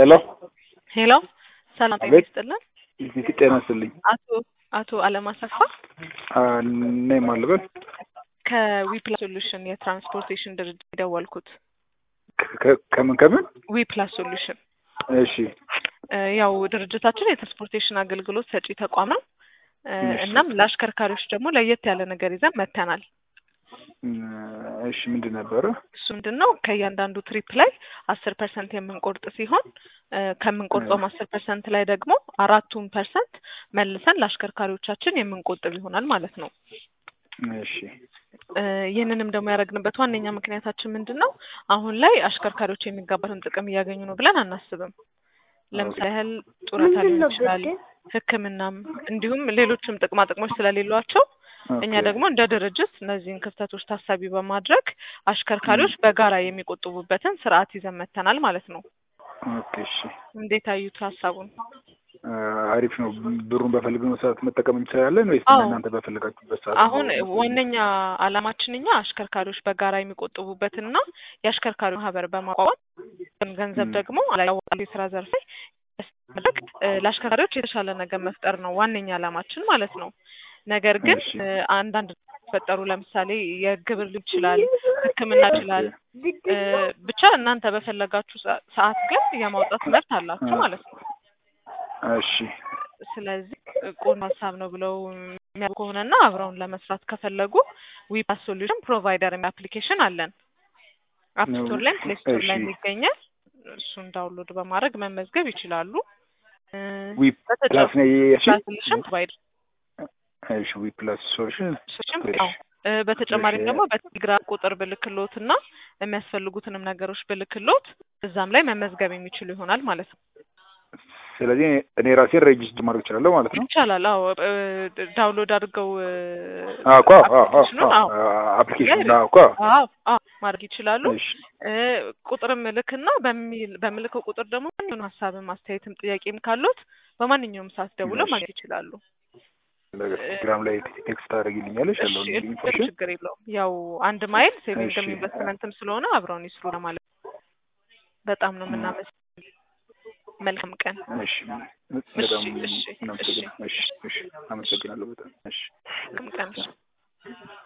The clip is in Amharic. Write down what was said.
ሄሎ ሄሎ ሰላም ጤና አቤት ይስጥልን። ጤና ይስጥልኝ። አቶ አለማሰፋ ነኝ ማልበል ከዊፕላስ ሶሉሽን የትራንስፖርቴሽን ድርጅት የደወልኩት። ከምን ዊፕላስ ሶሉሽን እሺ ያው ድርጅታችን የትራንስፖርቴሽን አገልግሎት ሰጪ ተቋም ነው። እናም ለአሽከርካሪዎች ደግሞ ለየት ያለ ነገር ይዘን መጥተናል። እሺ ምንድን ነበረ? እሱ ምንድነው ከእያንዳንዱ ትሪፕ ላይ 10% የምንቆርጥ ሲሆን ከምንቆርጠውም 10% ላይ ደግሞ 4% መልሰን ለአሽከርካሪዎቻችን የምንቆጥብ ይሆናል ማለት ነው። እሺ ይህንንም ደግሞ ያደረግንበት ዋነኛ ምክንያታችን ምንድነው አሁን ላይ አሽከርካሪዎች የሚገባትን ጥቅም እያገኙ ነው ብለን አናስብም። ለምሳሌ ያህል ጡረታ ሊሆን ይችላል፣ ሕክምናም እንዲሁም ሌሎችም ጥቅማ ጥቅሞች ስለሌሏቸው እኛ ደግሞ እንደ ድርጅት እነዚህን ክፍተቶች ታሳቢ በማድረግ አሽከርካሪዎች በጋራ የሚቆጥቡበትን ስርዓት ይዘን መጥተናል ማለት ነው። ኦኬ እሺ እንዴት አዩት ሀሳቡን? አሪፍ ነው። ብሩን በፈልግነው ሰዓት መጠቀም እንችላለን ወይስ እናንተ በፈልጋችሁበት ሰዓት? አሁን ዋነኛ አላማችን እኛ አሽከርካሪዎች በጋራ የሚቆጥቡበትና የአሽከርካሪ ማህበር በማቋቋም ገንዘብ ደግሞ አላዋጣ የስራ ዘርፍ ላይ ለአሽከርካሪዎች የተሻለ ነገር መፍጠር ነው ዋነኛ አላማችን ማለት ነው። ነገር ግን አንዳንድ ፈጠሩ ለምሳሌ የግብር ሊሆን ይችላል፣ ሕክምና ይችላል፣ ብቻ እናንተ በፈለጋችሁ ሰዓት ግን የማውጣት መብት አላችሁ ማለት ነው። እሺ ስለዚህ ቆንጆ ሀሳብ ነው ብለው የሚያውቁ ከሆነና አብረውን ለመስራት ከፈለጉ ዊፕላስ ሶሉሽን ፕሮቫይደር አፕሊኬሽን አለን። አፕ ስቶር ላይ ፕሌይ ስቶር ላይ ይገኛል። እሱን ዳውንሎድ በማድረግ መመዝገብ ይችላሉ። ዊፕላስ ነው ሶሉሽን ፕሮቫይደር እሺ ዊፕላስ ሶሉሽን በተጨማሪም ደግሞ በቴሌግራም ቁጥር ብልክሎትና የሚያስፈልጉትንም ነገሮች ብልክሎት እዛም ላይ መመዝገብ የሚችሉ ይሆናል ማለት ነው። ስለዚህ እኔ ራሴን ሬጅስተር ማድረግ እችላለሁ ማለት ነው? ይቻላል። አዎ ዳውንሎድ አድርገው አፕሊኬሽን ማድረግ ይችላሉ። ቁጥርም ልክና በምልከው ቁጥር ደግሞ ማንኛውም ሀሳብም አስተያየትም ጥያቄም ካሉት በማንኛውም ሰዓት ደውለው ማግኘት ይችላሉ። ቴሌግራም ላይ ቴክስት ታደርጊልኛለሽ ያለውን ኢንፎርሜሽን? ችግር የለውም። ያው አንድ ማይል ሴቪንግም ኢንቨስትመንትም ስለሆነ አብረውን ይስሩ ለማለት። በጣም ነው የምናመሰግነው። መልካም ቀን። እሺ በጣም አመሰግናለሁ በጣም። እሺ መልካም ቀን።